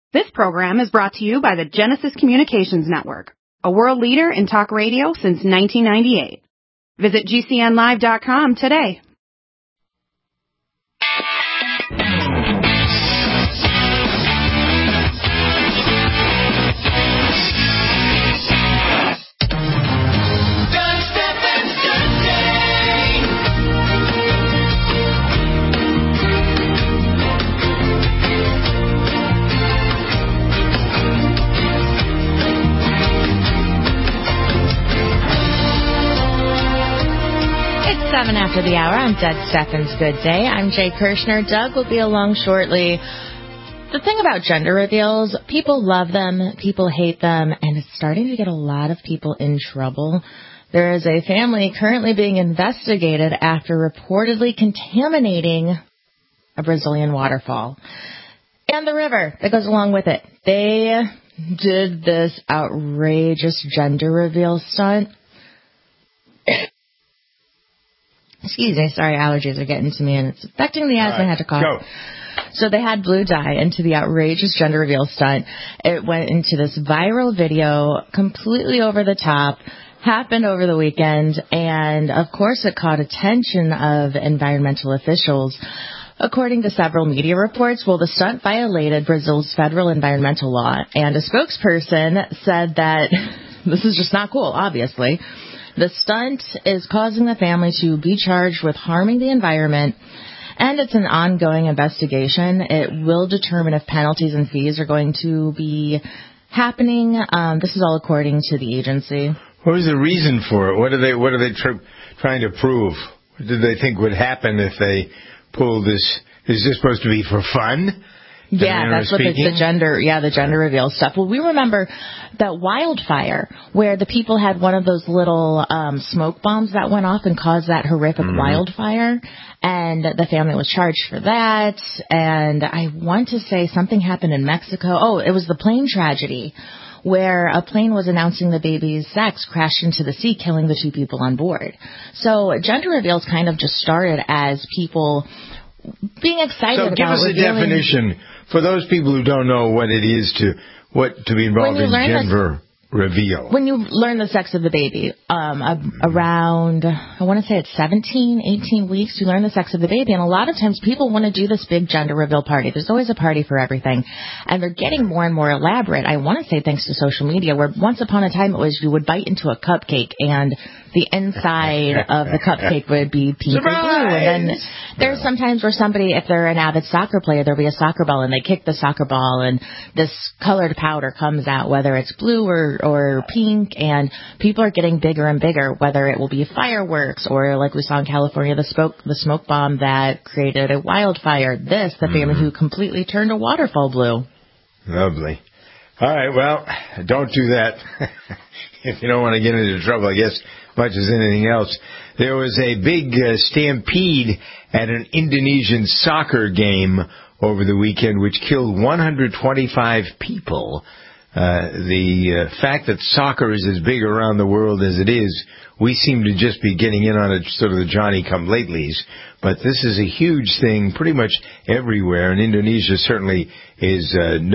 This program is brought to you by the Genesis Communications Network, a world leader in talk radio since 1998. Visit GCNlive.com today. It's 7 after the hour. I'm Doug Steffens. Good day. I'm Jay Kirshner. Doug will be along shortly. The thing about gender reveals, people love them, people hate them, and it's starting to get a lot of people in trouble. There is a family currently being investigated after reportedly contaminating a Brazilian waterfall and the river that goes along with it. They did this outrageous gender reveal stunt. Excuse me, sorry, allergies are getting to me, and it's affecting the asthma. I had to cough. Go. So they had blue dye into the outrageous gender reveal stunt. It went into this viral video, completely over the top, happened over the weekend, and of course it caught attention of environmental officials. According to several media reports, the stunt violated Brazil's federal environmental law, and a spokesperson said that this is just not cool, obviously. The stunt is causing the family to be charged with harming the environment, and it's an ongoing investigation. It will determine if penalties and fees are going to be happening. This is all according to the agency. What was the reason for it? What are they trying to prove? What did they think would happen if they pulled this? Is this supposed to be for fun? Yeah, that's what the gender reveal stuff. Well, we remember that wildfire where the people had one of those little smoke bombs that went off and caused that horrific wildfire, and the family was charged for that. And I want to say something happened in Mexico. Oh, it was the plane tragedy where a plane was announcing the baby's sex crashed into the sea, killing the two people on board. So gender reveals kind of just started as people being excited about. So give us a definition for those people who don't know what it is to be involved in gender reveal. When you learn the sex of the baby, around, I want to say it's 17, 18 weeks, you learn the sex of the baby. And a lot of times people want to do this big gender reveal party. There's always a party for everything. And they're getting more and more elaborate. I want to say thanks to social media, where once upon a time it was you would bite into a cupcake and the inside of the cupcake would be pink or blue. And then there's sometimes where somebody, if they're an avid soccer player, there'll be a soccer ball and they kick the soccer ball and this colored powder comes out, whether it's blue or pink, and people are getting bigger and bigger, whether it will be fireworks or, like we saw in California, the smoke bomb that created a wildfire. The family who completely turned a waterfall blue. Lovely. All right, well, don't do that if you don't want to get into trouble, I guess, much as anything else. There was a big stampede at an Indonesian soccer game over the weekend, which killed 125 people. The fact that soccer is as big around the world as it is, we seem to just be getting in on it, sort of the Johnny-come-latelys. But this is a huge thing pretty much everywhere, and Indonesia certainly is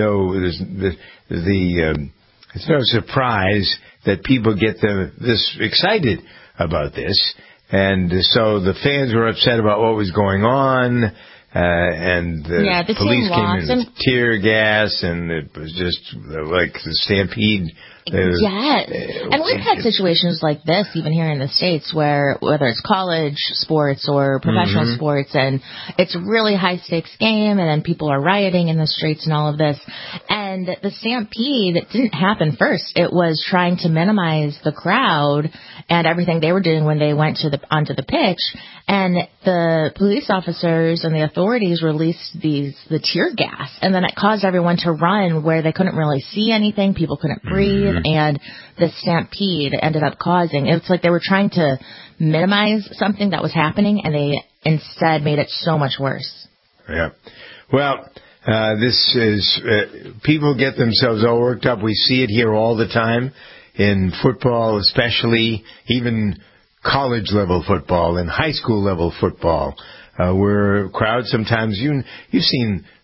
it's no surprise that people get this excited about this. And so the fans were upset about what was going on, and the police came in with tear gas, and it was just like the stampede. Yes. And we've had situations like this even here in the States where whether it's college sports or professional sports, and it's a really high-stakes game, and then people are rioting in the streets and all of this. And the stampede didn't happen first. It was trying to minimize the crowd and everything they were doing when they went onto the pitch. And the police officers and the authorities released the tear gas, and then it caused everyone to run where they couldn't really see anything. People couldn't breathe, and the stampede ended up causing. It's like they were trying to minimize something that was happening, and they instead made it so much worse. Yeah. Well, this is people get themselves all worked up. We see it here all the time in football, especially even college-level football and high school-level football, where crowds sometimes, you've seen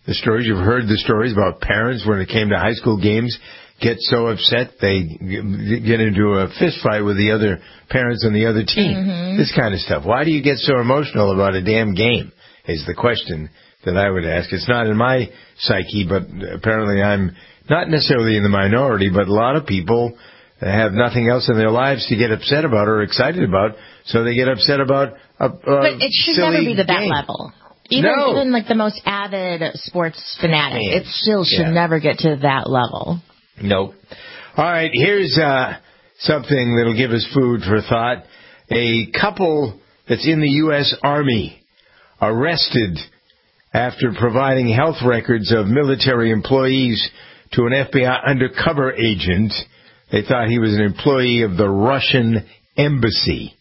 the stories. You've heard the stories about parents when it came to high school games get so upset they get into a fist fight with the other parents on the other team. Mm-hmm. This kind of stuff. Why do you get so emotional about a damn game is the question that I would ask. It's not in my psyche, but apparently I'm not necessarily in the minority, but a lot of people have nothing else in their lives to get upset about or excited about, so they get upset about a But it should silly never be to that game. level. Even like the most avid sports fanatic, it still should never get to that level. Nope. All right, here's something that'll give us food for thought. A couple that's in the U.S. Army arrested after providing health records of military employees to an FBI undercover agent. They thought he was an employee of the Russian embassy.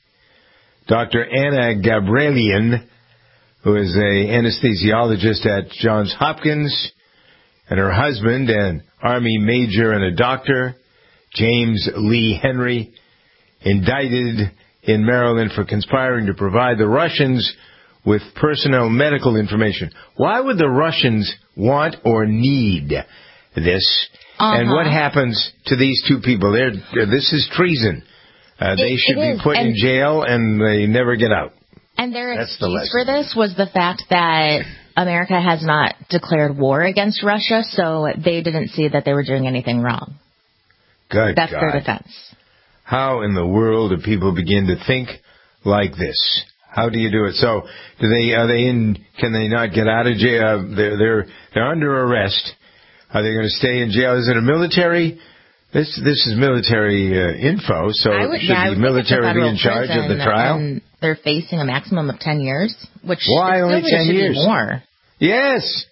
Dr. Anna Gabrelian, who is an anesthesiologist at Johns Hopkins, and her husband, an Army major and a doctor, James Lee Henry, indicted in Maryland for conspiring to provide the Russians with personnel medical information. Why would the Russians want or need this? And what happens to these two people? This is treason. They should be put in jail, and they never get out. And their excuse for this was the fact that America has not declared war against Russia, so they didn't see that they were doing anything wrong. That's their defense. How in the world do people begin to think like this? How do you do it? So, can they not get out of jail? They're under arrest. Are they going to stay in jail? Is it a military? This is military info, so should the military be in charge of the trial? And they're facing a maximum of 10 years, which why only 10 years? Be more. Yes,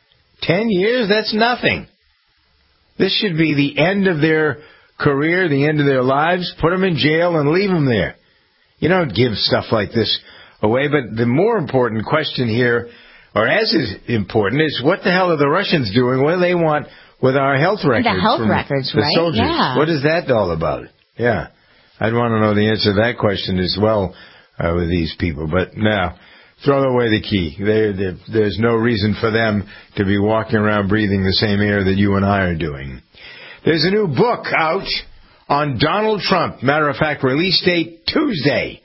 10 years. That's nothing. This should be the end of their career, the end of their lives. Put them in jail and leave them there. You don't give stuff like this away. But the more important question here, or as is important, is what the hell are the Russians doing? What do they want with our health records? The health records, the right? Soldiers. Yeah. What is that all about? Yeah. I'd want to know the answer to that question as well with these people. But now, throw away the key. There's no reason for them to be walking around breathing the same air that you and I are doing. There's a new book out on Donald Trump. Matter of fact, release date Tuesday.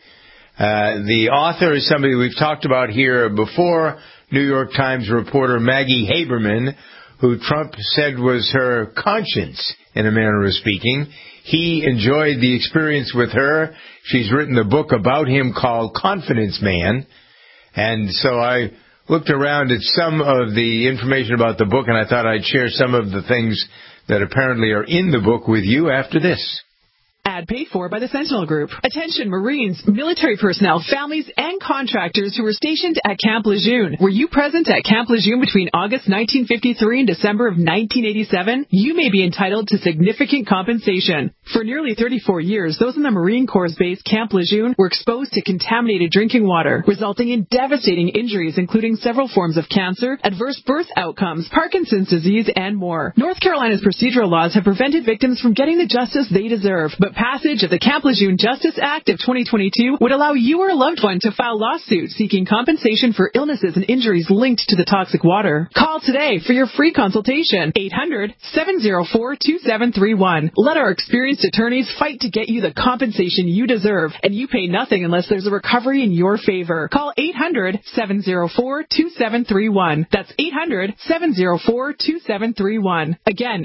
The author is somebody we've talked about here before, New York Times reporter Maggie Haberman, who Trump said was her conscience, in a manner of speaking. He enjoyed the experience with her. She's written a book about him called Confidence Man. And so I looked around at some of the information about the book, and I thought I'd share some of the things that apparently are in the book with you after this. Ad paid for by the Sentinel Group. Attention Marines, military personnel, families, and contractors who were stationed at Camp Lejeune. Were you present at Camp Lejeune between August 1953 and December of 1987? You may be entitled to significant compensation. For nearly 34 years, those in the Marine Corps base Camp Lejeune were exposed to contaminated drinking water, resulting in devastating injuries, including several forms of cancer, adverse birth outcomes, Parkinson's disease, and more. North Carolina's procedural laws have prevented victims from getting the justice they deserve, but passage of the Camp Lejeune Justice Act of 2022 would allow you or a loved one to file lawsuits seeking compensation for illnesses and injuries linked to the toxic water. Call today for your free consultation. 800-704-2731. Let our experienced attorneys fight to get you the compensation you deserve, and you pay nothing unless there's a recovery in your favor. Call 800-704-2731. That's 800-704-2731. Again,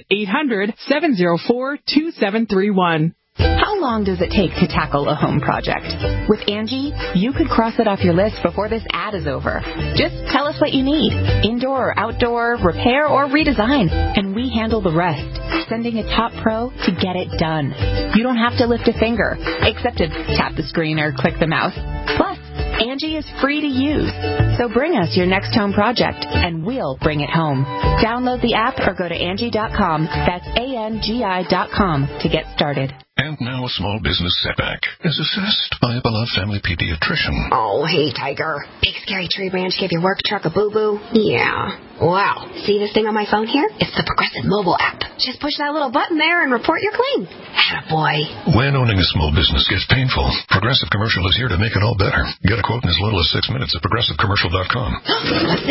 800-704-2731. How long does it take to tackle a home project? With Angie, you could cross it off your list before this ad is over. Just tell us what you need. Indoor or outdoor, repair or redesign. And we handle the rest, sending a top pro to get it done. You don't have to lift a finger, except to tap the screen or click the mouse. Plus, Angie is free to use. So bring us your next home project, and we'll bring it home. Download the app or go to Angie.com. That's ANGI.com to get started. And now a small business setback is assessed by a beloved family pediatrician. Oh, hey, Tiger. Big scary tree branch gave your work truck a boo-boo? Yeah. Wow. See this thing on my phone here? It's the Progressive mobile app. Just push that little button there and report your claim. Attaboy. When owning a small business gets painful, Progressive Commercial is here to make it all better. Get a quote in as little as 6 minutes at ProgressiveCommercial.com. What's this?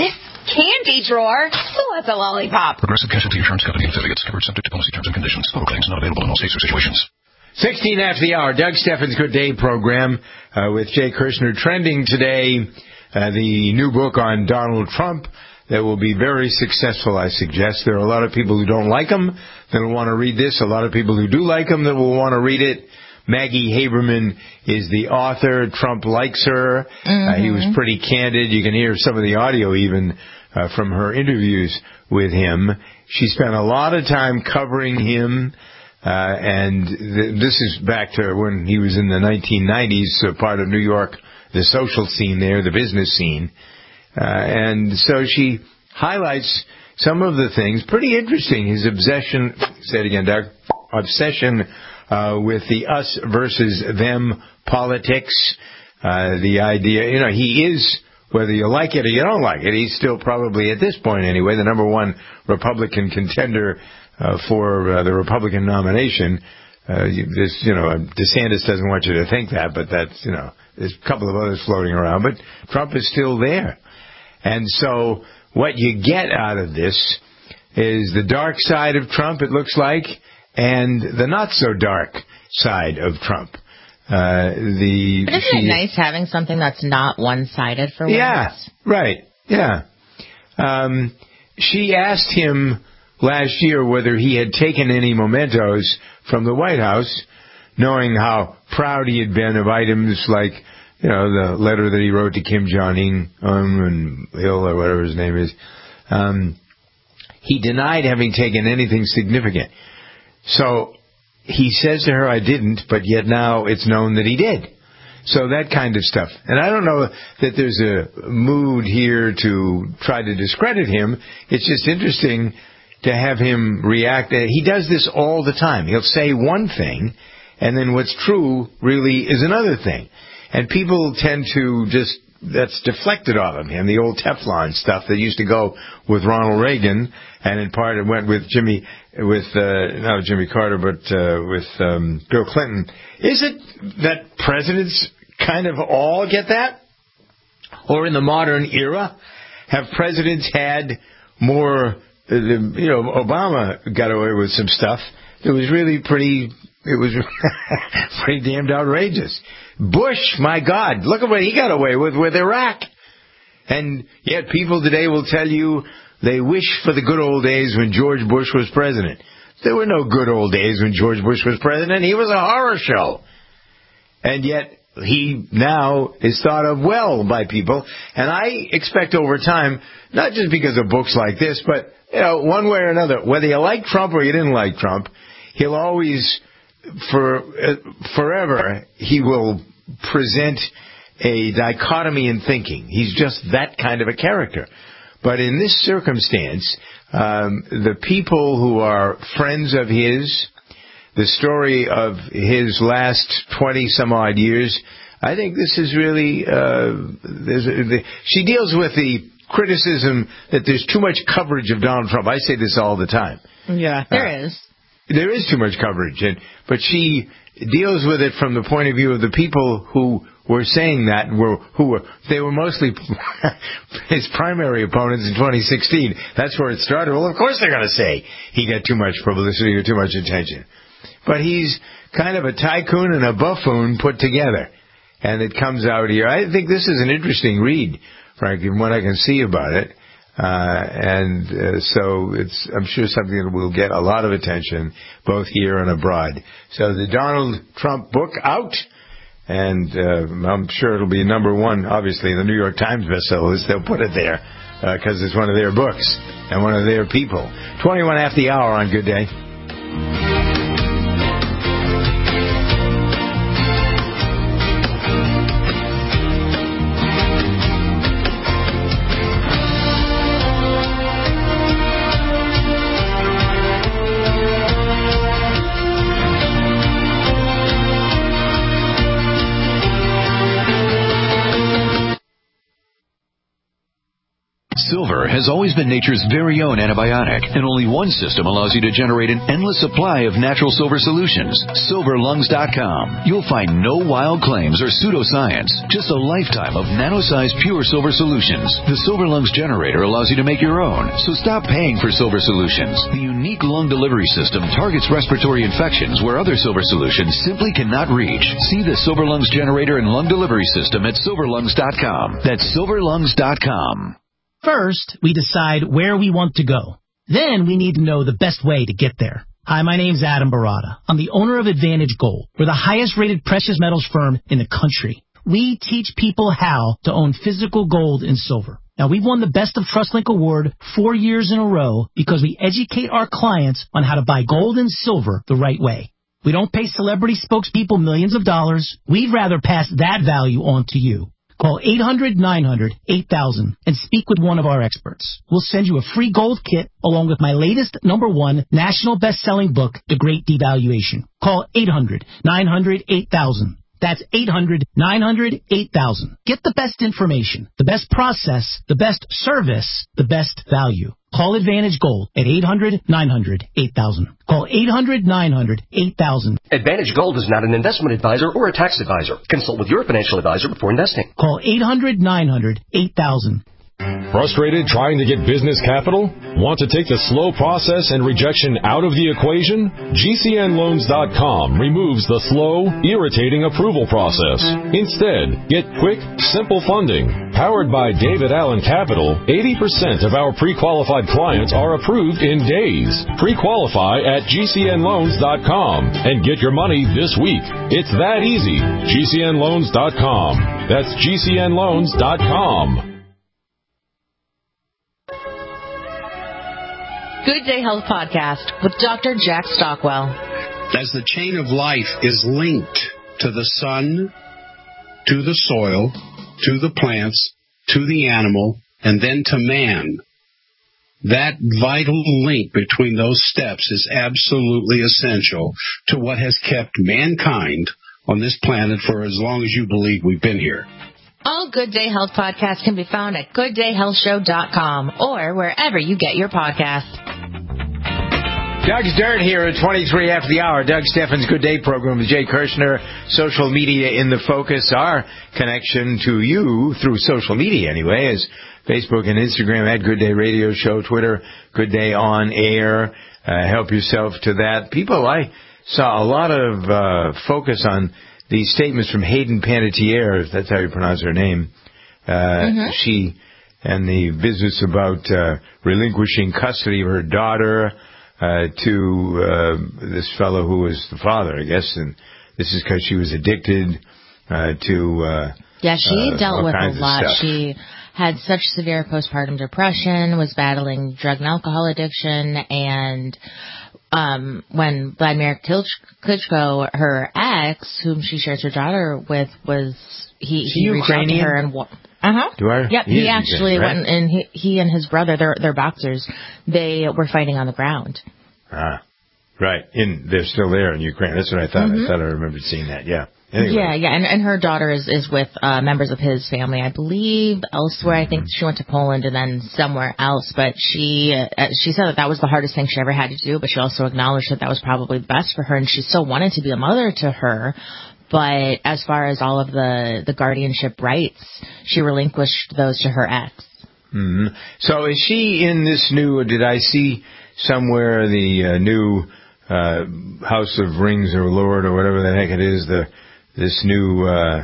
candy drawer? Who wants a lollipop? Progressive Casualty Insurance Company and affiliates. Covered subject to policy terms and conditions. Auto claims not available in all states or situations. 16 after the hour. Doug Steffens' Good Day program with Jay Kirshner. Trending today, the new book on Donald Trump that will be very successful, I suggest. There are a lot of people who don't like him that will want to read this. A lot of people who do like him that will want to read it. Maggie Haberman is the author. Trump likes her. He was pretty candid. You can hear some of the audio even from her interviews with him. She spent a lot of time covering him. And this is back to when he was in the 1990s, part of New York, the social scene there, the business scene. And so she highlights some of the things. Pretty interesting. His obsession, say it again, Doug, obsession with the us versus them politics. The idea, he is, whether you like it or you don't like it, he's still probably, at this point anyway, the number one Republican contender for the Republican nomination. DeSantis doesn't want you to think that, but that's, there's a couple of others floating around, but Trump is still there. And so what you get out of this is the dark side of Trump, it looks like, and the not so dark side of Trump. But isn't it nice having something that's not one-sided for once? Yeah, right, yeah. She asked him last year whether he had taken any mementos from the White House, knowing how proud he had been of items like, the letter that he wrote to Kim Jong-un and Hill, or whatever his name is. He denied having taken anything significant. So he says to her, I didn't, but yet now it's known that he did. So that kind of stuff. And I don't know that there's a mood here to try to discredit him. It's just interesting to have him react. He does this all the time. He'll say one thing, and then what's true really is another thing. And people tend to that's deflected off of him, the old Teflon stuff that used to go with Ronald Reagan, and in part it went with not Jimmy Carter, but with Bill Clinton. Is it that presidents kind of all get that? Or in the modern era, have presidents had more... Obama got away with some stuff. It was really pretty damned outrageous. Bush, my God, look at what he got away with Iraq. And yet people today will tell you they wish for the good old days when George Bush was president. There were no good old days when George Bush was president. He was a horror show. And yet he now is thought of well by people. And I expect over time, not just because of books like this, but one way or another, whether you like Trump or you didn't like Trump, he'll always, forever, he will present a dichotomy in thinking. He's just that kind of a character. But in this circumstance, the people who are friends of his, the story of his last 20-some-odd years, I think this is really... she deals with the criticism that there's too much coverage of Donald Trump. I say this all the time. Yeah, there is. There is too much coverage, but she deals with it from the point of view of the people who were saying that, they were mostly his primary opponents in 2016. That's where it started. Well, of course they're going to say he got too much publicity or too much attention. But he's kind of a tycoon and a buffoon put together. And it comes out here. I think this is an interesting read, frankly, from what I can see about it. So it's, I'm sure, something that will get a lot of attention, both here and abroad. So the Donald Trump book out, and I'm sure it'll be number one, obviously, the New York Times bestsellers. They'll put it there because it's one of their books and one of their people. 21 after the hour on Good Day. Silver has always been nature's very own antibiotic, and only one system allows you to generate an endless supply of natural silver solutions. SilverLungs.com. You'll find no wild claims or pseudoscience, just a lifetime of nano-sized pure silver solutions. The Silver Lungs generator allows you to make your own, so stop paying for silver solutions. The unique lung delivery system targets respiratory infections where other silver solutions simply cannot reach. See the Silver Lungs generator and lung delivery system at SilverLungs.com. That's SilverLungs.com. First, we decide where we want to go. Then we need to know the best way to get there. Hi, my name's Adam Barada. I'm the owner of Advantage Gold. We're the highest-rated precious metals firm in the country. We teach people how to own physical gold and silver. Now, we've won the Best of TrustLink Award 4 years in a row because we educate our clients on how to buy gold and silver the right way. We don't pay celebrity spokespeople millions of dollars. We'd rather pass that value on to you. Call 800-900-8000 and speak with one of our experts. We'll send you a free gold kit along with my latest #1 national best-selling book, The Great Devaluation. Call 800-900-8000. That's 800-900-8000. Get the best information, the best process, the best service, the best value. Call Advantage Gold at 800-900-8000. Call 800-900-8000. Advantage Gold is not an investment advisor or a tax advisor. Consult with your financial advisor before investing. Call 800-900-8000. Frustrated trying to get business capital? Want to take the slow process and rejection out of the equation? GCNLoans.com removes the slow, irritating approval process. Instead, get quick, simple funding. Powered by David Allen Capital, 80% of our pre-qualified clients are approved in days. Pre-qualify at GCNLoans.com and get your money this week. It's that easy. GCNLoans.com. That's GCNLoans.com. Good Day Health Podcast with Dr. Jack Stockwell. As the chain of life is linked to the sun, to the soil, to the plants, to the animal, and then to man, that vital link between those steps is absolutely essential to what has kept mankind on this planet for as long as you believe we've been here. All Good Day Health podcasts can be found at GoodDayHealthShow.com or wherever you get your podcasts. Doug's Dirt here at 23 after the hour. Doug Steffens' Good Day program with Jay Kirshner. Social media in the focus. Our connection to you through social media anyway is Facebook and Instagram at Good Day Radio Show, Twitter, Good Day On Air. Help yourself to that. People, I saw a lot of focus on these statements from Hayden Panettiere, if that's how you pronounce her name. She and the business about relinquishing custody of her daughter to this fellow who was the father, I guess, and this is because she was addicted to yeah, she dealt with a lot. Stuff. She had such severe postpartum depression, was battling drug and alcohol addiction, and when Vladimir Klitschko, her ex, whom she shares her daughter with, he reached out to her and Yep, he actually went and he and his brother, they're boxers. They were fighting on the ground. Ah, right. They're still there in Ukraine. That's what I thought. I thought I remembered seeing that. Yeah. Anyway. Yeah, and her daughter is with members of his family, I believe, elsewhere. I think she went to Poland and then somewhere else. But she said that was the hardest thing she ever had to do, but she also acknowledged that was probably the best for her, and she still wanted to be a mother to her. But as far as all of the guardianship rights, she relinquished those to her ex. Mm-hmm. So is she in this new, did I see somewhere the new House of Rings or Lord or whatever the heck it is, this new,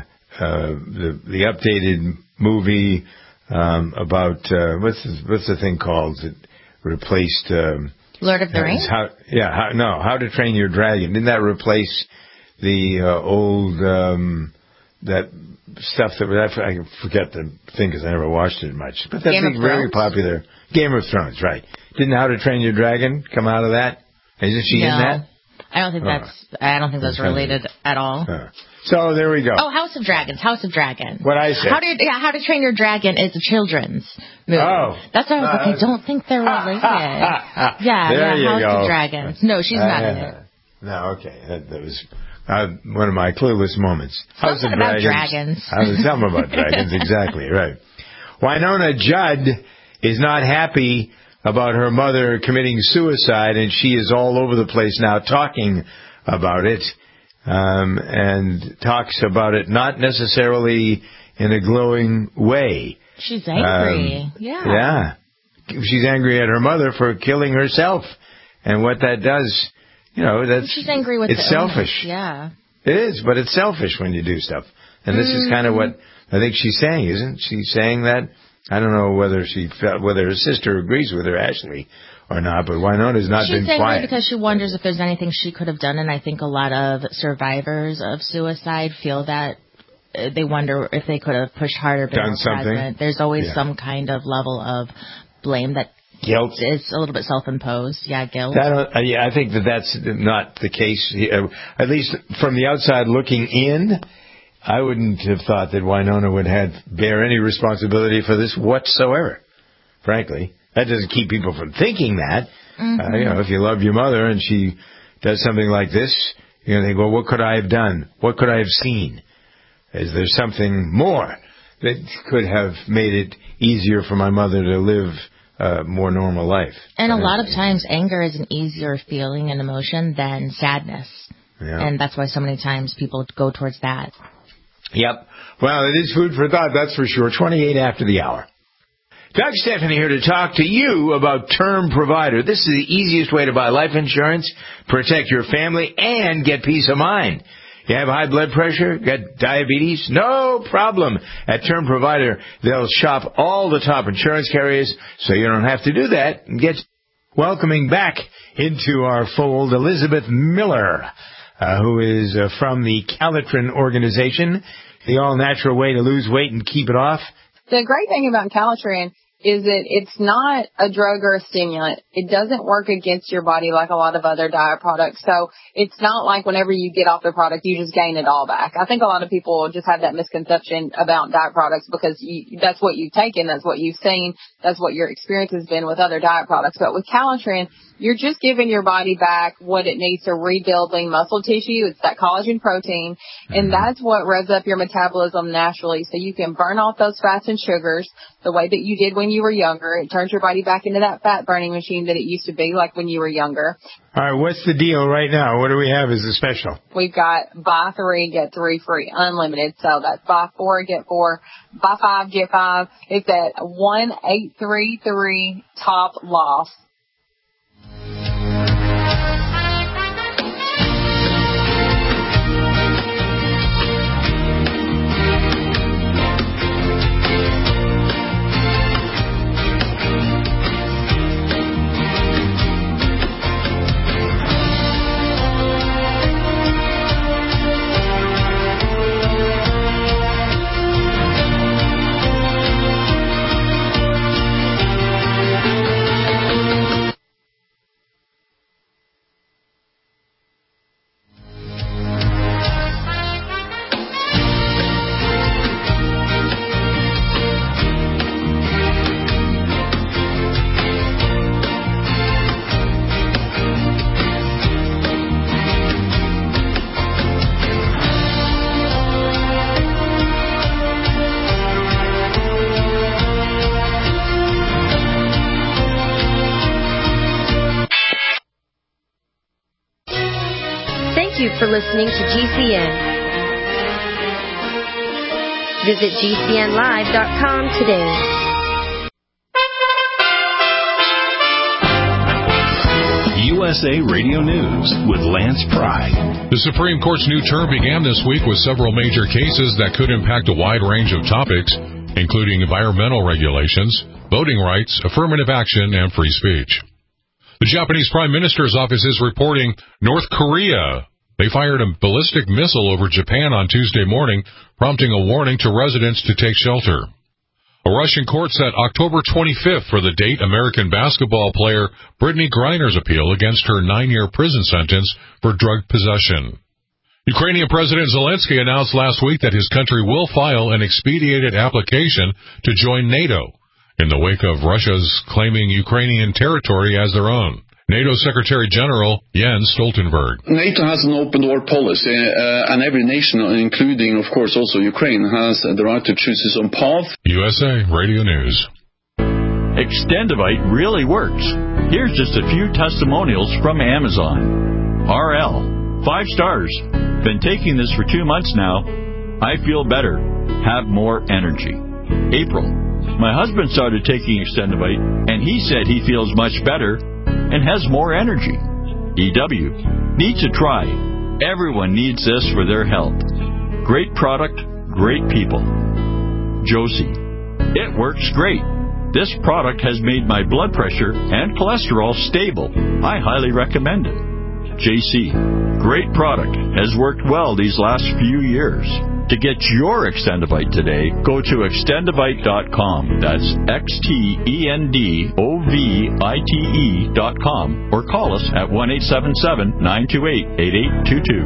the updated movie, about, what's the thing called? It replaced, Lord of the Rings? How to Train Your Dragon. Didn't that replace the, old, that stuff that, I forget the thing because I never watched it much. But that's very popular. Game of Thrones, right. Didn't How to Train Your Dragon come out of that? Isn't she in that? I don't think that's related at all. So there we go. Oh, House of Dragons. What I said. How to Train Your Dragon is a children's movie. Oh. That's why I was like, I don't think they're related. House of Dragons. No, she's not in it. No, okay. That was one of my clueless moments. House of Dragons. Tell me about dragons, exactly, right. Winona Judd is not happy about her mother committing suicide, and she is all over the place now talking about it, and talks about it not necessarily in a glowing way. She's angry. Yeah. She's angry at her mother for killing herself, and what that does, she's angry with it's selfish. Yeah. It is, but it's selfish when you do stuff. And this is kind of what I think she's saying, isn't she? Saying that. I don't know whether her sister agrees with her, Ashley, or not, but Wynona's not been quiet. She's angry because she wonders if there's anything she could have done, and I think a lot of survivors of suicide feel that they wonder if they could have pushed harder, been done something. Present. There's always some kind of level of blame that guilt is a little bit self-imposed. Yeah, guilt. I think that's not the case. At least from the outside looking in, I wouldn't have thought that Wynona would bear any responsibility for this whatsoever, frankly. That doesn't keep people from thinking that. If you love your mother and she does something like this, you're going to think, well, what could I have done? What could I have seen? Is there something more that could have made it easier for my mother to live a more normal life? And a lot of times anger is an easier feeling and emotion than sadness. Yeah. And that's why so many times people go towards that. Yep. Well, it is food for thought, that's for sure. 28 after the hour. Doug Stephanie here to talk to you about Term Provider. This is the easiest way to buy life insurance, protect your family, and get peace of mind. You have high blood pressure, got diabetes? No problem. At Term Provider, they'll shop all the top insurance carriers, so you don't have to do that. And get welcoming back into our fold Elizabeth Miller, who is from the Calitrin organization, the all-natural way to lose weight and keep it off. The great thing about Calitrin is that it's not a drug or a stimulant. It doesn't work against your body like a lot of other diet products. So it's not like whenever you get off the product, you just gain it all back. I think a lot of people just have that misconception about diet products because that's what you've taken, that's what you've seen, that's what your experience has been with other diet products. But with Calitrin, you're just giving your body back what it needs to rebuilding muscle tissue. It's that collagen protein, and that's what revs up your metabolism naturally so you can burn off those fats and sugars the way that you did when you were younger. It turns your body back into that fat burning machine that it used to be like when you were younger. All right, what's the deal right now? What do we have as a special? We've got buy 3, get 3 free, unlimited. So that's buy 4, get 4, buy 5, get 5. It's at 1833 top loss. For listening to GCN. Visit GCNlive.com today. USA Radio News with Lance Pry. The Supreme Court's new term began this week with several major cases that could impact a wide range of topics, including environmental regulations, voting rights, affirmative action, and free speech. The Japanese Prime Minister's office is reporting North Korea. They fired a ballistic missile over Japan on Tuesday morning, prompting a warning to residents to take shelter. A Russian court set October 25th for the date American basketball player Brittany Griner's appeal against her 9-year prison sentence for drug possession. Ukrainian President Zelensky announced last week that his country will file an expedited application to join NATO in the wake of Russia's claiming Ukrainian territory as their own. NATO Secretary General Jens Stoltenberg. NATO has an open door policy, and every nation, including, of course, also Ukraine, has the right to choose its own path. USA Radio News. Extendivite really works. Here's just a few testimonials from Amazon. RL, 5 stars. Been taking this for 2 months now. I feel better. Have more energy. April, my husband started taking Extendivite, and he said he feels much better and has more energy. EW, need to try. Everyone needs this for their health. Great product, great people. Josie, it works great. This product has made my blood pressure and cholesterol stable. I highly recommend it. JC, great product. Has worked well these last few years. To get your Extendivite today, go to extendivite.com. That's XTENDOVITE.com or call us at 1-877-928-8822.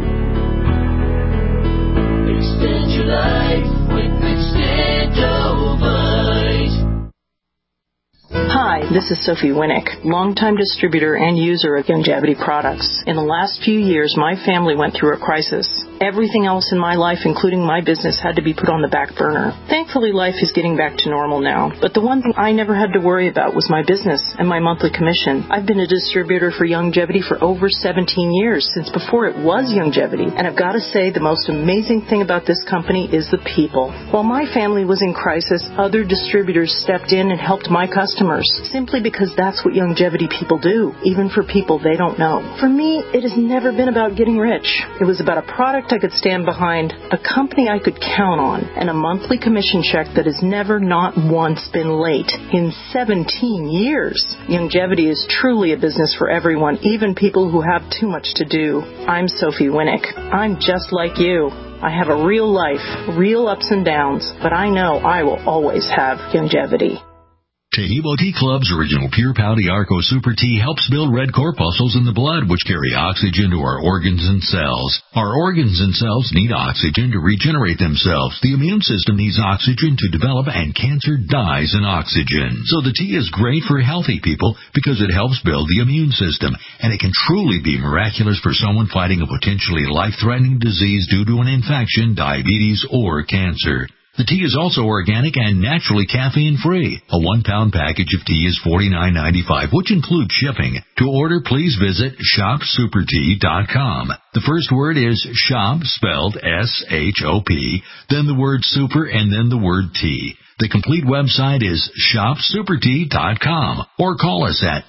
Extend your life with Extendovite. Hi, this is Sophie Winnick, longtime distributor and user of Youngevity products. In the last few years, my family went through a crisis. Everything else in my life, including my business, had to be put on the back burner. Thankfully, life is getting back to normal now. But the one thing I never had to worry about was my business and my monthly commission. I've been a distributor for Youngevity for over 17 years, since before it was Youngevity. And I've got to say, the most amazing thing about this company is the people. While my family was in crisis, other distributors stepped in and helped my customers, simply because that's what Youngevity people do, even for people they don't know. For me, it has never been about getting rich. It was about a product I could stand behind, a company I could count on, and a monthly commission check that has never, not once, been late in 17 years. Youngevity is truly a business for everyone, even people who have too much to do. I'm Sophie Winnick. I'm just like you. I have a real life, real ups and downs, but I know I will always have Youngevity. Tahibo Tea Club's original Pure Pouty Arco Super Tea helps build red corpuscles in the blood, which carry oxygen to our organs and cells. Our organs and cells need oxygen to regenerate themselves. The immune system needs oxygen to develop, and cancer dies in oxygen. So the tea is great for healthy people because it helps build the immune system, and it can truly be miraculous for someone fighting a potentially life-threatening disease due to an infection, diabetes, or cancer. The tea is also organic and naturally caffeine-free. A 1-pound package of tea is $49.95, which includes shipping. To order, please visit shopsupertea.com. The first word is shop, spelled S-H-O-P, then the word super, and then the word tea. The complete website is shopsupertea.com, or call us at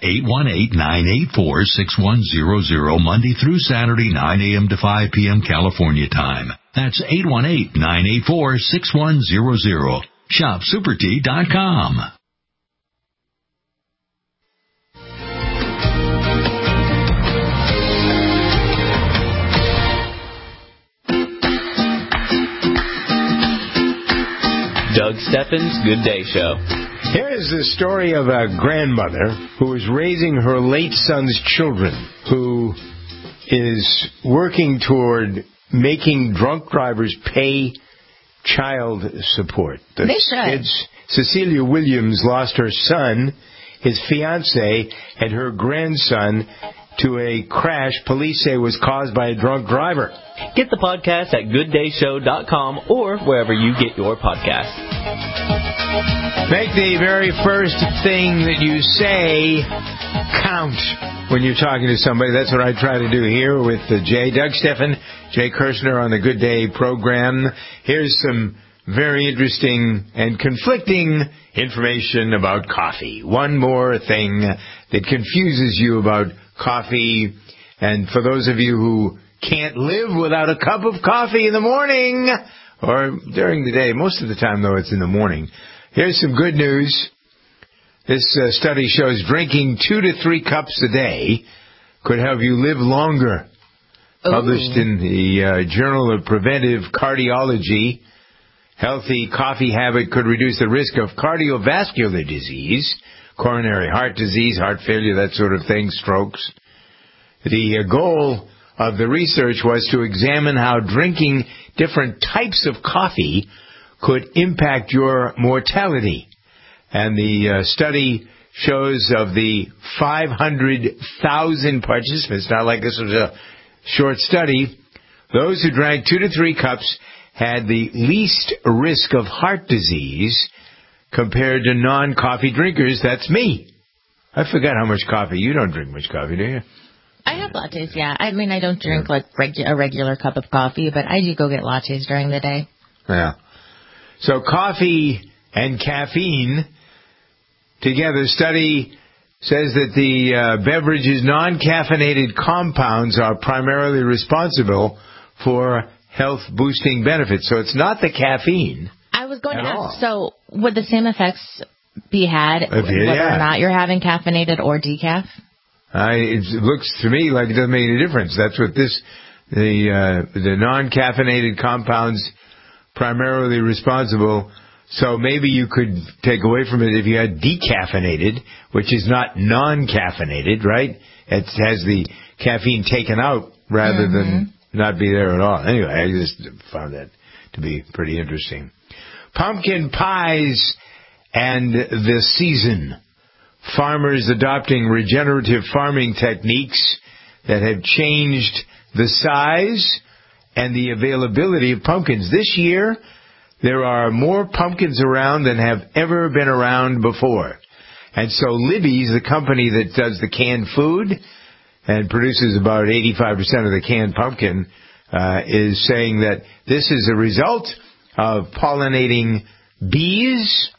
818-984-6100 Monday through Saturday, 9 a.m. to 5 p.m. California time. That's 818-984-6100. shopsupertea.com. Doug Steffens' Good Day Show. Here is the story of a grandmother who is raising her late son's children, who is working toward making drunk drivers pay child support. They should. Cecilia Williams lost her son, his fiancée, and her grandson to a crash police say was caused by a drunk driver. Get the podcast at gooddayshow.com or wherever you get your podcasts. Make the very first thing that you say count when you're talking to somebody. That's what I try to do here with Jay. Doug Steffen, Jay Kirshner on the Good Day program. Here's some very interesting and conflicting information about coffee. One more thing that confuses you about coffee. And for those of you who can't live without a cup of coffee in the morning or during the day, most of the time, though, it's in the morning. Here's some good news. This study shows drinking 2 to 3 cups a day could help you live longer. Ooh. Published in the Journal of Preventive Cardiology. Healthy coffee habit could reduce the risk of cardiovascular disease, coronary heart disease, heart failure, that sort of thing, strokes. The goal of the research was to examine how drinking different types of coffee could impact your mortality. And the study shows of the 500,000 participants, not like this was a short study, those who drank 2 to 3 cups had the least risk of heart disease compared to non-coffee drinkers. That's me. I forgot how much coffee. You don't drink much coffee, do you? I have lattes, yeah. I mean, I don't drink like a regular cup of coffee, but I do go get lattes during the day. Yeah. So coffee and caffeine together, study says that the beverage's non-caffeinated compounds are primarily responsible for health-boosting benefits. So it's not the caffeine. I was going to ask, so would the same effects be had whether or not you're having caffeinated or decaf? It looks to me like it doesn't make any difference. That's what the non-caffeinated compounds primarily responsible. So maybe you could take away from it if you had decaffeinated, which is not non-caffeinated, right? It has the caffeine taken out rather than not be there at all. Anyway, I just found that to be pretty interesting. Pumpkin pies and the season. Farmers adopting regenerative farming techniques that have changed the size and the availability of pumpkins. This year, there are more pumpkins around than have ever been around before. And so Libby's, the company that does the canned food and produces about 85% of the canned pumpkin, is saying that this is a result of pollinating bees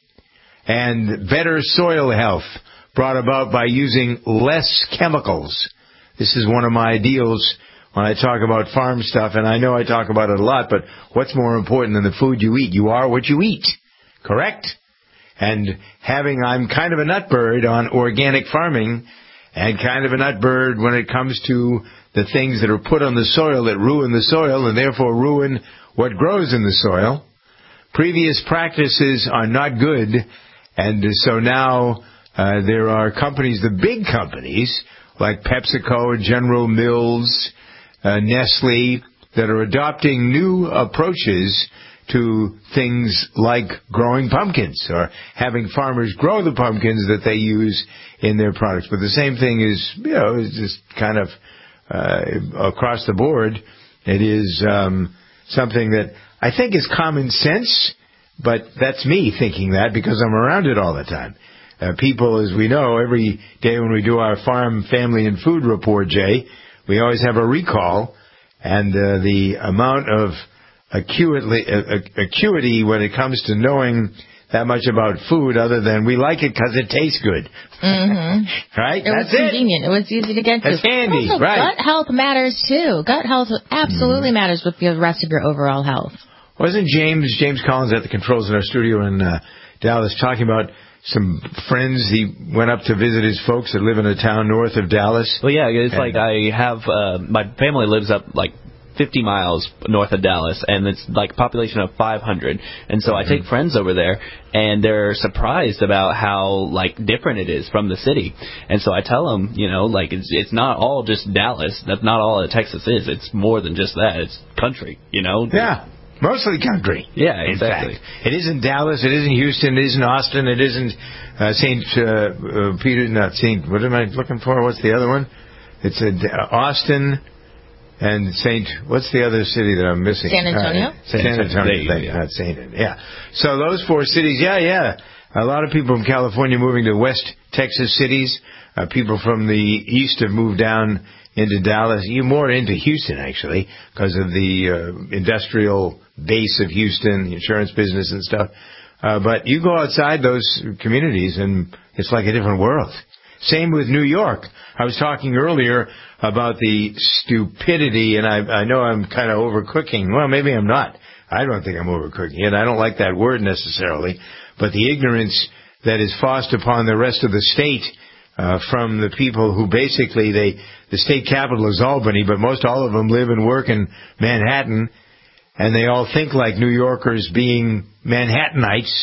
and better soil health brought about by using less chemicals. This is one of my ideals when I talk about farm stuff, and I know I talk about it a lot, but what's more important than the food you eat? You are what you eat, correct? And I'm kind of a nutbird on organic farming and kind of a nutbird when it comes to the things that are put on the soil that ruin the soil and therefore ruin what grows in the soil. Previous practices are not good, and so now there are companies, the big companies, like PepsiCo, General Mills, Nestle, that are adopting new approaches to things like growing pumpkins or having farmers grow the pumpkins that they use in their products. But the same thing is, is just kind of across the board. It is something that I think is common sense, but that's me thinking that because I'm around it all the time. People, as we know, every day when we do our farm, family, and food report, Jay, we always have a recall, and the amount of acuity when it comes to knowing that much about food other than we like it because it tastes good. Right? It was convenient. It was easy to get to. It's handy, also, right. Gut health matters, too. Gut health absolutely matters with the rest of your overall health. Wasn't James Collins at the controls in our studio in Dallas talking about some friends? He went up to visit his folks that live in a town north of Dallas. Well, yeah, it's like I have my family lives up like 50 miles north of Dallas, and it's like a population of 500. And so I take friends over there, and they're surprised about how like different it is from the city. And so I tell them, like it's not all just Dallas. That's not all that Texas is. It's more than just that. It's country, Yeah. Mostly country. Yeah, exactly. In fact, it isn't Dallas, it isn't Houston, it isn't Austin, it isn't St. Peter, not St. What am I looking for? What's the other one? It's Austin and what's the other city that I'm missing? San Antonio? San Antonio, not St. Yeah. So those four cities, yeah. A lot of people from California moving to West Texas cities. People from the east have moved down into Dallas, more into Houston, actually, because of the industrial base of Houston, the insurance business and stuff. But you go outside those communities, and it's like a different world. Same with New York. I was talking earlier about the stupidity, and I know I'm kind of overcooking. Well, maybe I'm not. I don't think I'm overcooking it. I don't like that word necessarily. But the ignorance that is forced upon the rest of the state from the people who basically, the state capital is Albany, but most all of them live and work in Manhattan, and they all think like New Yorkers being Manhattanites,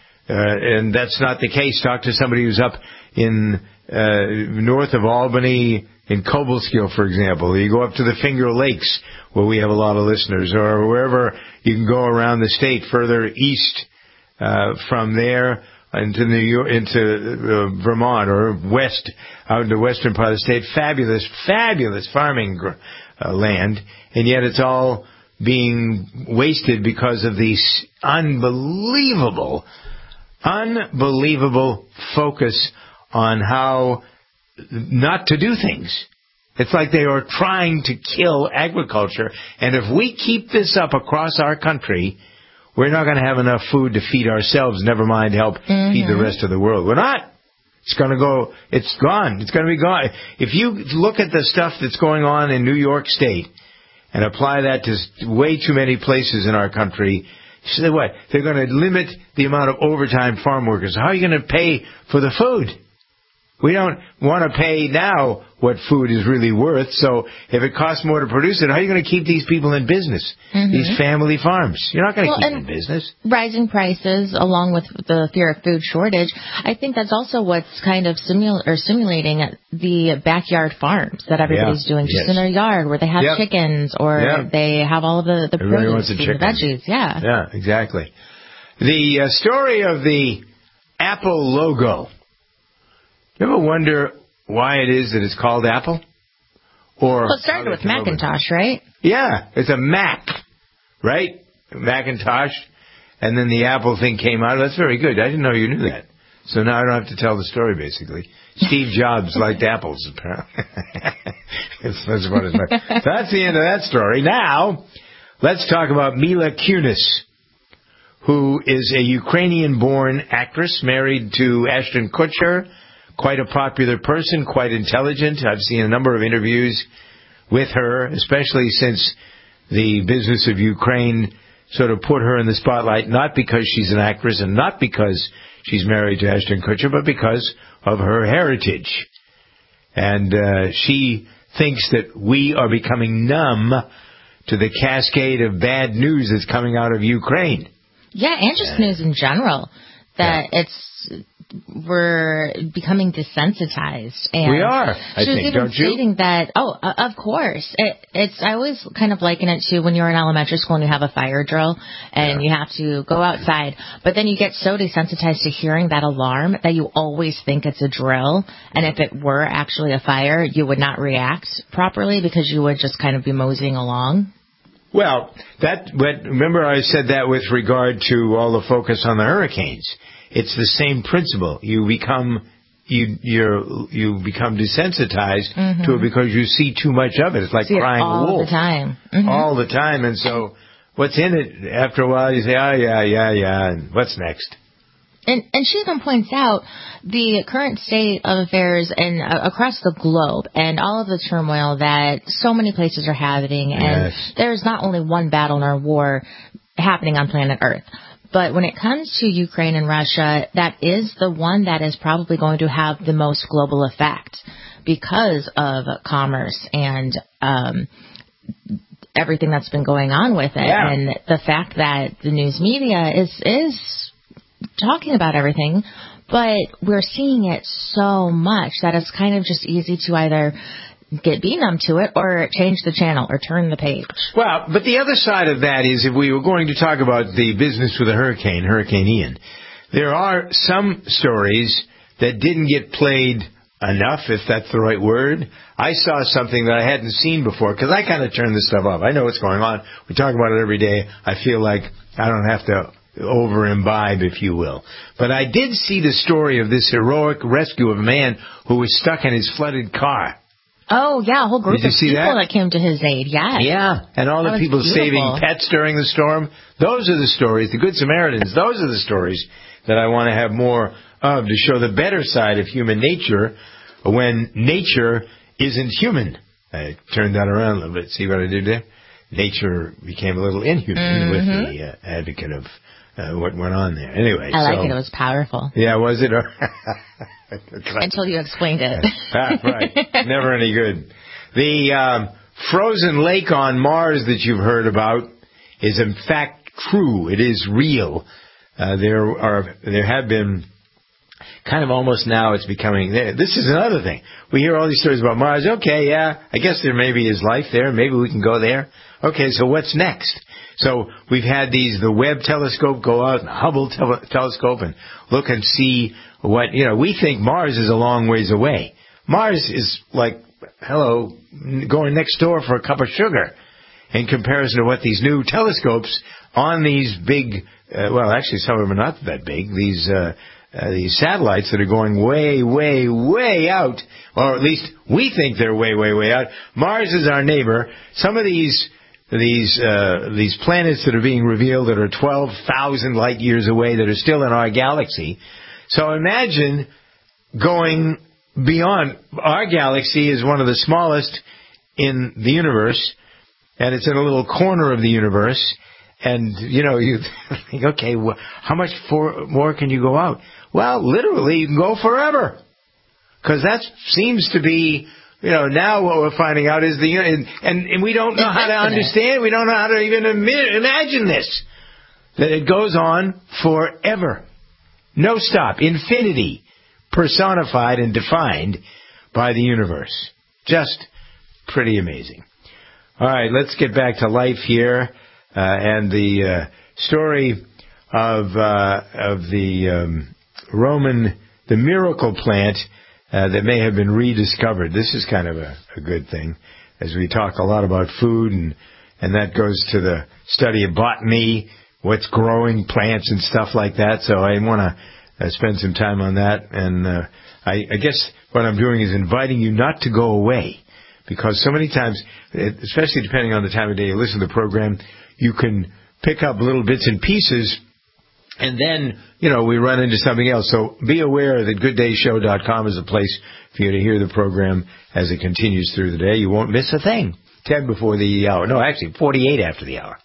and that's not the case. Talk to somebody who's up in north of Albany, in Cobleskill, for example. You go up to the Finger Lakes, where we have a lot of listeners, or wherever you can go around the state, further east from there, into Vermont or west, out in the western part of the state. Fabulous farming land, and yet it's all being wasted because of these unbelievable unbelievable focus on how not to do things. It's like they are trying to kill agriculture. And if we keep this up across our country, we're not going to have enough food to feed ourselves, never mind help feed the rest of the world. We're not. It's going to go, it's gone. It's going to be gone. If you look at the stuff that's going on in New York State and apply that to way too many places in our country, you say what? They're going to limit the amount of overtime farm workers. How are you going to pay for the food? We don't want to pay now what food is really worth. So if it costs more to produce it, how are you going to keep these people in business? These family farms. You're not going to keep them in business. Rising prices, along with the fear of food shortage, I think that's also what's kind of stimulating the backyard farms that everybody's doing just in their yard, where they have chickens or they have all of the produce, the veggies. Yeah, exactly. The story of the Apple logo. You ever wonder why it is that it's called Apple? Or it started with Macintosh, right? Yeah, it's a Mac, right? Macintosh, and then the Apple thing came out. That's very good. I didn't know you knew that. So now I don't have to tell the story, basically. Steve Jobs liked apples, apparently. That's the end of that story. Now, let's talk about Mila Kunis, who is a Ukrainian-born actress married to Ashton Kutcher. Quite a popular person, quite intelligent. I've seen a number of interviews with her, especially since the business of Ukraine sort of put her in the spotlight, not because she's an actress and not because she's married to Ashton Kutcher, but because of her heritage. And she thinks that we are becoming numb to the cascade of bad news that's coming out of Ukraine. Yeah, and just news in general. That we're becoming desensitized. And we are, I think, don't you? She was even stating that, of course. I always kind of liken it to when you're in elementary school and you have a fire drill and you have to go outside. But then you get so desensitized to hearing that alarm that you always think it's a drill. And if it were actually a fire, you would not react properly because you would just kind of be moseying along. Well, but remember I said that with regard to all the focus on the hurricanes. It's the same principle. You become desensitized to it because you see too much of it. It's like crying wolf all the time. All the time. And so what's in it? After a while, you say, oh, yeah. And what's next? And she even points out the current state of affairs and across the globe and all of the turmoil that so many places are having. And there's not only one battle nor war happening on planet Earth. But when it comes to Ukraine and Russia, that is the one that is probably going to have the most global effect because of commerce and everything that's been going on with it. Yeah. And the fact that the news media is talking about everything, but we're seeing it so much that it's kind of just easy to either be numb to it or change the channel or turn the page. Well, but the other side of that is if we were going to talk about the business with a Hurricane Ian, there are some stories that didn't get played enough, if that's the right word. I saw something that I hadn't seen before because I kind of turn this stuff off. I know what's going on. We talk about it every day. I feel like I don't have to over-imbibe, if you will. But I did see the story of this heroic rescue of a man who was stuck in his flooded car. Oh, yeah, a whole group of people that came to his aid, yes. Yeah, and all the people saving pets during the storm. Those are the stories, the Good Samaritans, those are the stories that I want to have more of to show the better side of human nature when nature isn't human. I turned that around a little bit. See what I did there? Nature became a little inhuman with the advocate of what went on there. Anyway, I like it. It was powerful. Yeah, was it? Until you explained it. Right. Never any good. The frozen lake on Mars that you've heard about is in fact true. It is real. There have been kind of almost now it's becoming there. This is another thing. We hear all these stories about Mars. Okay, yeah, I guess there maybe is life there. Maybe we can go there. Okay, so what's next? So we've had the Webb telescope go out and Hubble telescope and look and see what, we think Mars is a long ways away. Mars is like, going next door for a cup of sugar in comparison to what these new telescopes on these big well, actually, some of them are not that big. These satellites that are going way, way, way out, or at least we think they're way, way, way out. Mars is our neighbor. Some of these planets that are being revealed that are 12,000 light years away that are still in our galaxy. So imagine going beyond. Our galaxy is one of the smallest in the universe, and it's in a little corner of the universe. And, you think, okay, how much more can you go out? Well, literally, you can go forever. Because that seems to be, now what we're finding out is and we don't know how to understand, we don't know how to even imagine this. That it goes on forever. No stop. Infinity. Personified and defined by the universe. Just pretty amazing. All right, let's get back to life here. And the story of the the miracle plant that may have been rediscovered. This is kind of a good thing, as we talk a lot about food, and that goes to the study of botany, what's growing plants and stuff like that. So I want to spend some time on that. And I guess what I'm doing is inviting you not to go away, because so many times, especially depending on the time of day you listen to the program, you can pick up little bits and pieces, and then, we run into something else. So be aware that GoodDayShow.com is a place for you to hear the program as it continues through the day. You won't miss a thing. 10 before the hour. No, actually, 48 after the hour.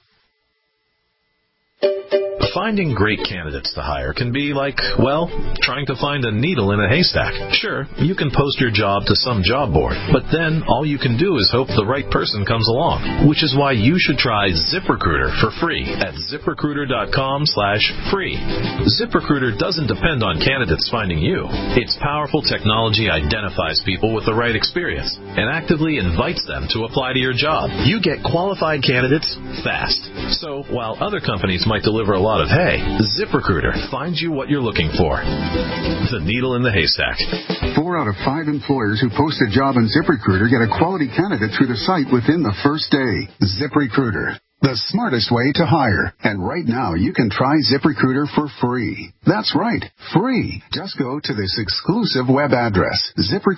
Finding great candidates to hire can be like, trying to find a needle in a haystack. Sure, you can post your job to some job board, but then all you can do is hope the right person comes along, which is why you should try ZipRecruiter for free at ZipRecruiter.com/free. ZipRecruiter doesn't depend on candidates finding you. Its powerful technology identifies people with the right experience and actively invites them to apply to your job. You get qualified candidates fast. So while other companies might deliver a lot of hay, ZipRecruiter finds you what you're looking for. The needle in the haystack. 4 out of 5 employers who post a job on ZipRecruiter get a quality candidate through the site within the first day. ZipRecruiter, the smartest way to hire. And right now, you can try ZipRecruiter for free. That's right, free. Just go to this exclusive web address,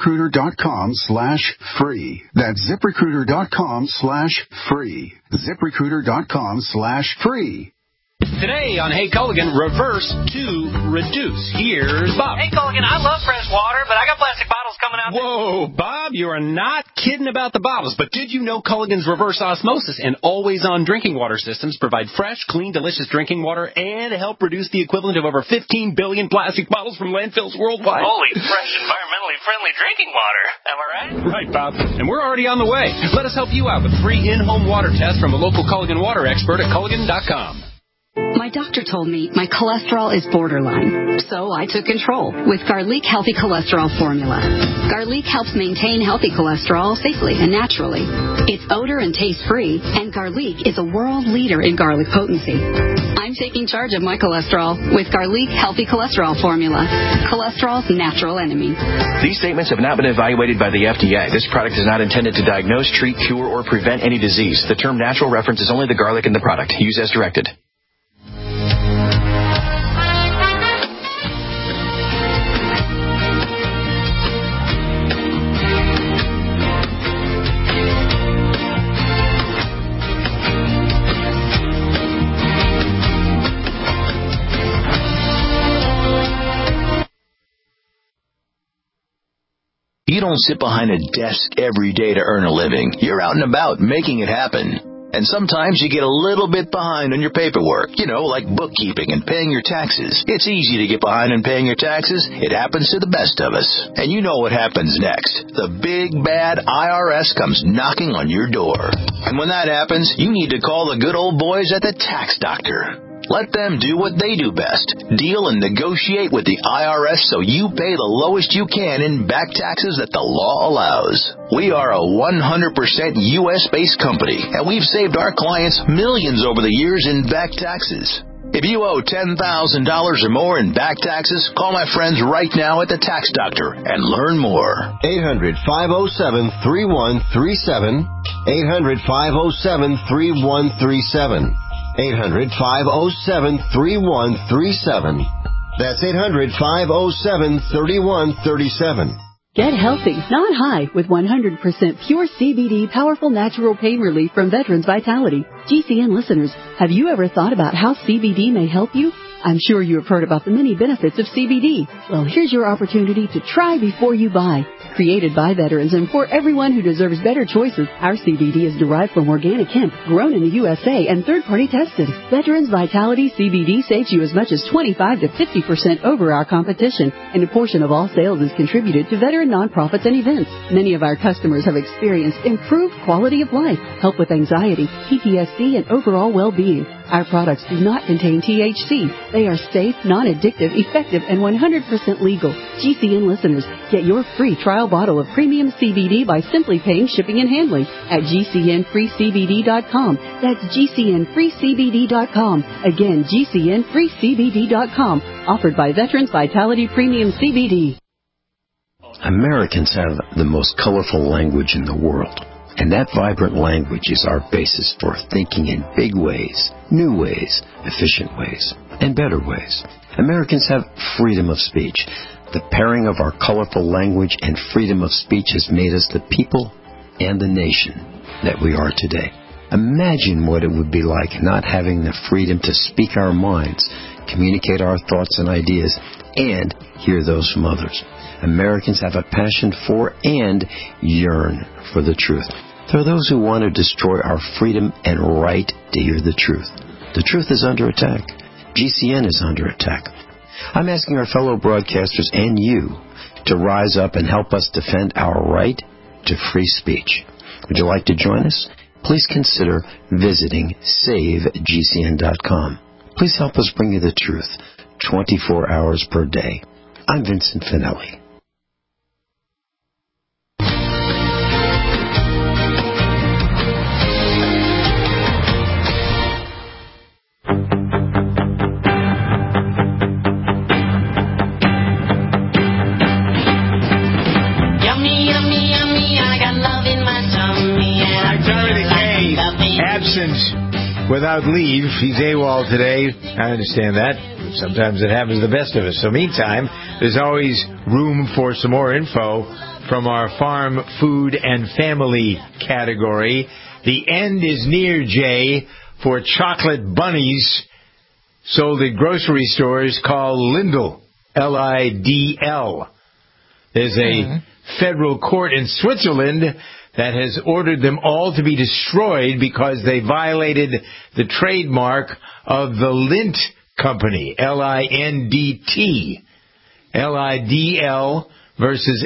ZipRecruiter.com/free. That's ZipRecruiter.com/free. ZipRecruiter.com/free. Today on Hey Culligan, reverse to reduce. Here's Bob. Hey Culligan, I love fresh water, but I got plastic bottles coming out. Whoa, Bob, you are not kidding about the bottles. But did you know Culligan's reverse osmosis and always-on drinking water systems provide fresh, clean, delicious drinking water and help reduce the equivalent of over 15 billion plastic bottles from landfills worldwide? Holy, fresh, environmentally friendly drinking water. Am I right? Right, Bob. And we're already on the way. Let us help you out with free in-home water test from a local Culligan water expert at Culligan.com. My doctor told me my cholesterol is borderline, so I took control with Garlic Healthy Cholesterol Formula. Garlic helps maintain healthy cholesterol safely and naturally. It's odor and taste-free, and Garlic is a world leader in garlic potency. I'm taking charge of my cholesterol with Garlic Healthy Cholesterol Formula, cholesterol's natural enemy. These statements have not been evaluated by the FDA. This product is not intended to diagnose, treat, cure, or prevent any disease. The term natural references only the garlic in the product. Use as directed. You don't sit behind a desk every day to earn a living. You're out and about making it happen. And sometimes you get a little bit behind on your paperwork, like bookkeeping and paying your taxes. It's easy to get behind on paying your taxes. It happens to the best of us. And you know what happens next. The big, bad IRS comes knocking on your door. And when that happens, you need to call the good old boys at the Tax Doctor. Let them do what they do best. Deal and negotiate with the IRS so you pay the lowest you can in back taxes that the law allows. We are a 100% U.S.-based company, and we've saved our clients millions over the years in back taxes. If you owe $10,000 or more in back taxes, call my friends right now at the Tax Doctor and learn more. 800-507-3137. 800-507-3137. 800-507-3137. That's 800-507-3137. Get healthy, not high, with 100% pure CBD powerful natural pain relief from Veterans Vitality. GCN listeners, have you ever thought about how CBD may help you? I'm sure you have heard about the many benefits of CBD. Well, here's your opportunity to try before you buy. Created by veterans and for everyone who deserves better choices, our CBD is derived from organic hemp, grown in the USA and third-party tested. Veterans Vitality CBD saves you as much as 25 to 50% over our competition, and a portion of all sales is contributed to veteran nonprofits and events. Many of our customers have experienced improved quality of life, help with anxiety, PTSD, and overall well-being. Our products do not contain THC. They are safe, non-addictive, effective, and 100% legal. GCN listeners, get your free trial bottle of premium CBD by simply paying shipping and handling at GCNFreeCBD.com. That's GCNFreeCBD.com. Again, GCNFreeCBD.com. Offered by Veterans Vitality Premium CBD. Americans have the most colorful language in the world. And that vibrant language is our basis for thinking in big ways, new ways, efficient ways, and better ways. Americans have freedom of speech. The pairing of our colorful language and freedom of speech has made us the people and the nation that we are today. Imagine what it would be like not having the freedom to speak our minds, communicate our thoughts and ideas, and hear those from others. Americans have a passion for and yearn for the truth. There are those who want to destroy our freedom and right to hear the truth. The truth is under attack. GCN is under attack. I'm asking our fellow broadcasters and you to rise up and help us defend our right to free speech. Would you like to join us? Please consider visiting SaveGCN.com. Please help us bring you the truth 24 hours per day. I'm Vincent Finelli. Without leave. He's AWOL today. I understand that. Sometimes it happens to the best of us. So meantime, there's always room for some more info from our farm, food, and family category. The end is near, Jay, for chocolate bunnies sold at grocery stores called Lidl, L-I-D-L. There's a federal court in Switzerland that has ordered them all to be destroyed because they violated the trademark of the Lindt Company, L-I-N-D-T. L-I-D-L versus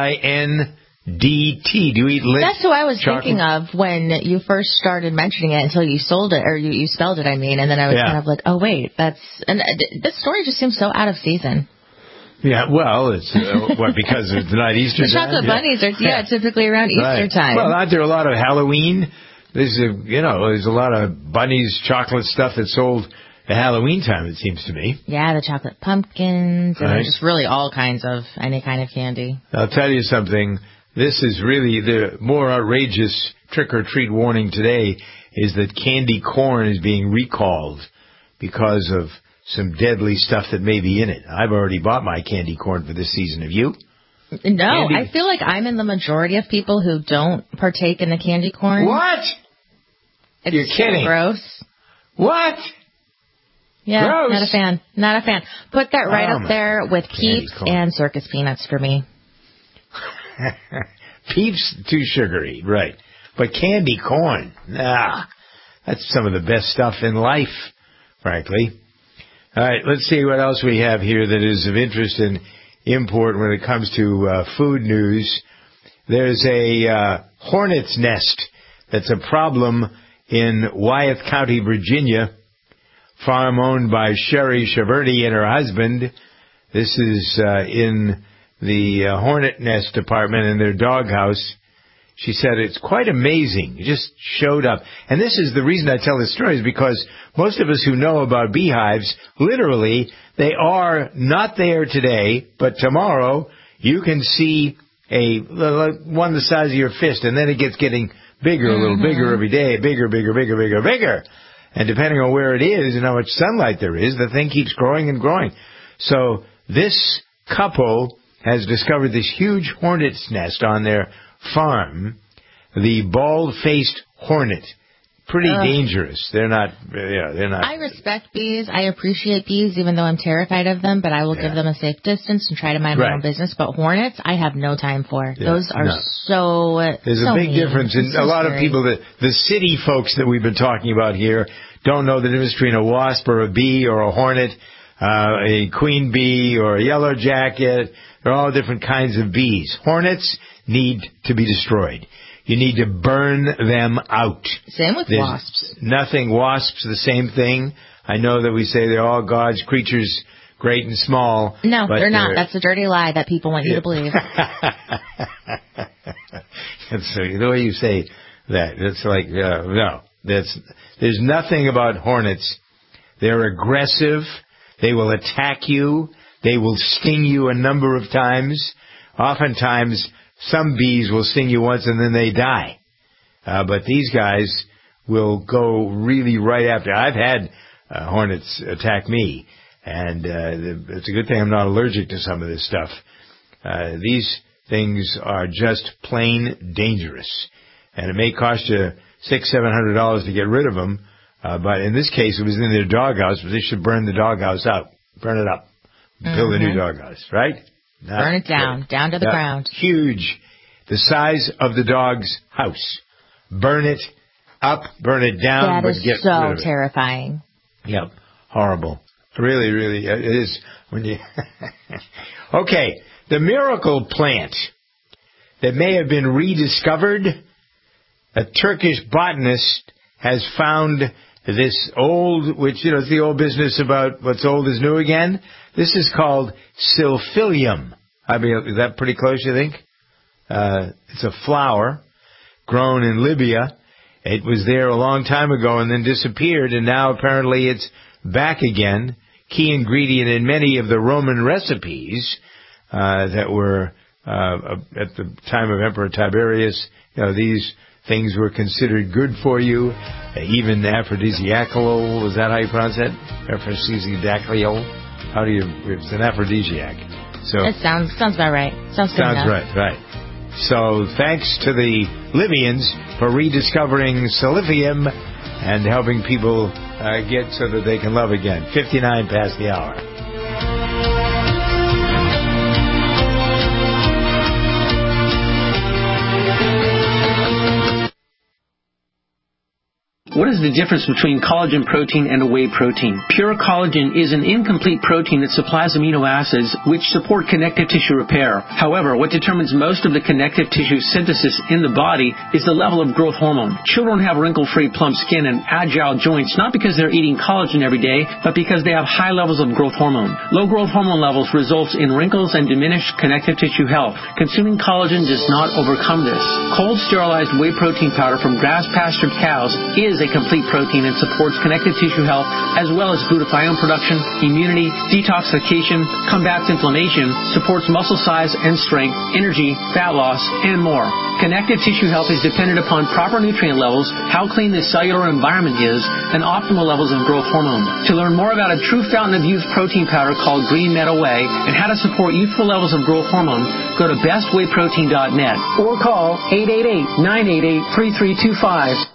L-I-N-D-T. Do you eat Lindt? That's who I was chocolate? thinking of when you first started mentioning it until you sold it, or you spelled it, I mean, and then I was kind of like, oh, wait, that's... And this story just seems so out of season. Yeah, well, it's because it's not Easter the time? Chocolate bunnies are typically around Easter time. Well, aren't there a lot of Halloween? There's a lot of bunnies, chocolate stuff that's sold at Halloween time, it seems to me. Yeah, the chocolate pumpkins, and just really all kinds of, any kind of candy. I'll tell you something. This is really the more outrageous trick-or-treat warning today is that candy corn is being recalled because of some deadly stuff that may be in it. I've already bought my candy corn for this season. Have you? No, I feel like I'm in the majority of people who don't partake in the candy corn. What? You're kidding. Gross. What? Yeah, gross. Not a fan. Put that right up there with Peeps and Circus Peanuts for me. Peeps, too sugary, right. But candy corn, that's some of the best stuff in life, frankly. All right, let's see what else we have here that is of interest and import when it comes to food news. There's a hornet's nest that's a problem in Wyeth County, Virginia, farm owned by Sherry Shaverty and her husband. This is in the hornet nest department in their doghouse. She said it's quite amazing. It just showed up. And this is the reason I tell this story is because most of us who know about beehives, literally, they are not there today, but tomorrow you can see one the size of your fist, and then it gets getting bigger, a little bigger every day, bigger. And depending on where it is and how much sunlight there is, the thing keeps growing and growing. So this couple has discovered this huge hornet's nest on their farm, the bald-faced hornet. Pretty dangerous. They're not. I respect bees. I appreciate bees, even though I'm terrified of them. But I will give them a safe distance and try to mind my own business. But hornets, I have no time for. Yeah, those are so. There's a big difference, and a lot of people, the city folks that we've been talking about here, don't know the difference between a wasp or a bee or a hornet, a queen bee or a yellow jacket. They're all different kinds of bees. Hornets need to be destroyed. You need to burn them out. Same with wasps. Wasps, the same thing. I know that we say they're all God's creatures, great and small. No, but they're not. That's a dirty lie that people want you to believe. So the way you say that, it's like, no. There's nothing about hornets. They're aggressive. They will attack you. They will sting you a number of times. Oftentimes, some bees will sting you once and then they die. But these guys will go really right after. I've had hornets attack me, and it's a good thing I'm not allergic to some of this stuff. These things are just plain dangerous. And it may cost you $600-700 to get rid of them, but in this case it was in their doghouse, but they should burn the doghouse out. Burn it up. Build a new doghouse, right? Burn it down to the ground. Huge. The size of the dog's house. Burn it up, burn it down, but get rid of it. That is so terrifying. Yep. Horrible. Really, really, it is when you... Okay. The miracle plant that may have been rediscovered, a Turkish botanist has found this old, which, it's the old business about what's old is new again. This is called Silphyllum. I mean, is that pretty close, you think? It's a flower grown in Libya. It was there a long time ago and then disappeared, and now apparently it's back again. Key ingredient in many of the Roman recipes that were at the time of Emperor Tiberius. These things were considered good for you, even aphrodisiacal. Is that how you pronounce it? Aphrodisiacal? It's an aphrodisiac. So it sounds about right. Sounds right. So thanks to the Libyans for rediscovering Silphyllum and helping people get so that they can love again. 59 past the hour. What is the difference between collagen protein and a whey protein? Pure collagen is an incomplete protein that supplies amino acids which support connective tissue repair. However, what determines most of the connective tissue synthesis in the body is the level of growth hormone. Children have wrinkle-free plump skin and agile joints not because they're eating collagen every day, but because they have high levels of growth hormone. Low growth hormone levels results in wrinkles and diminished connective tissue health. Consuming collagen does not overcome this. Cold sterilized whey protein powder from grass-pastured cows is a complete protein and supports connective tissue health as well as glutathione production, immunity, detoxification, combats inflammation, supports muscle size and strength, energy, fat loss, and more. Connective tissue health is dependent upon proper nutrient levels, how clean the cellular environment is, and optimal levels of growth hormone. To learn more about a true fountain of youth protein powder called Green Meadow Whey and how to support youthful levels of growth hormone, go to bestwheyprotein.net or call 888-988-3325.